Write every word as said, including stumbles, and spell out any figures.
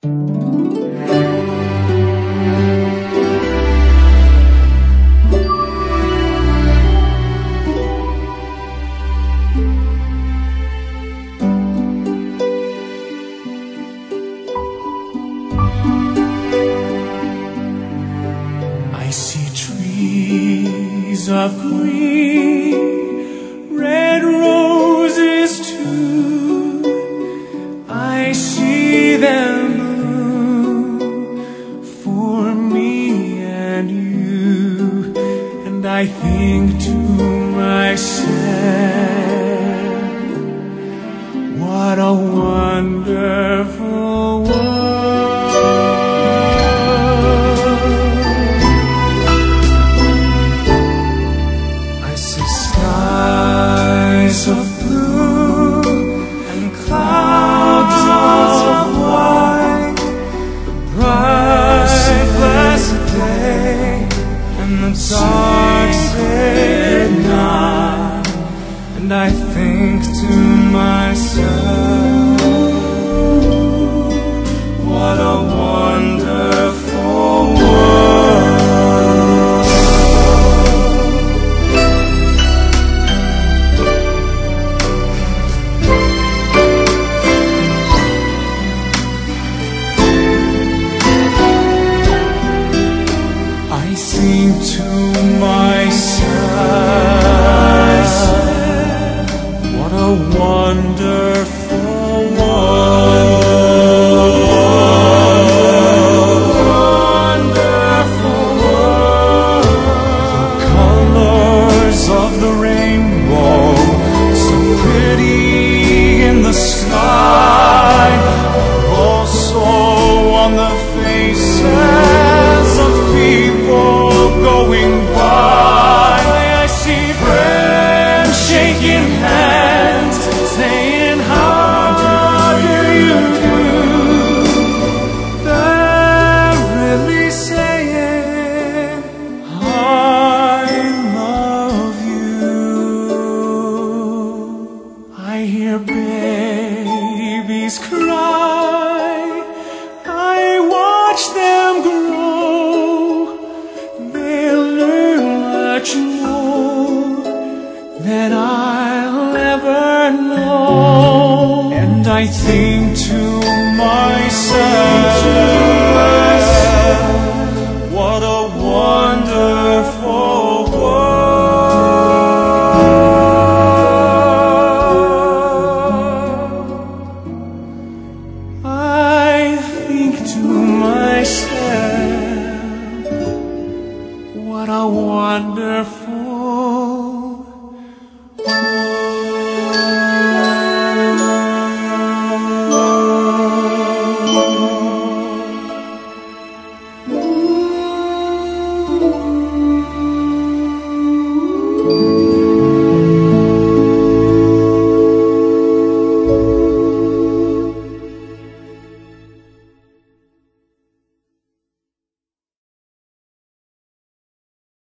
I see trees of green, red roses too. I see them bloom for me and you. And I think to myself, what a wonderful world. Of blue and clouds of white, the bright blessed day and the dark sacred night. And I think to myself, what a wonderful world. I think to myself, what a wonderful world. Wonderful world. The colors of the rainbow, so pretty in the sky, are also on the faces of people going by. I see friends shaking hands, saying, how do you do? They're really saying, I love you. I hear babies cry, I watch them grow. They'll learn much more than I'll ever know. And I think to myself,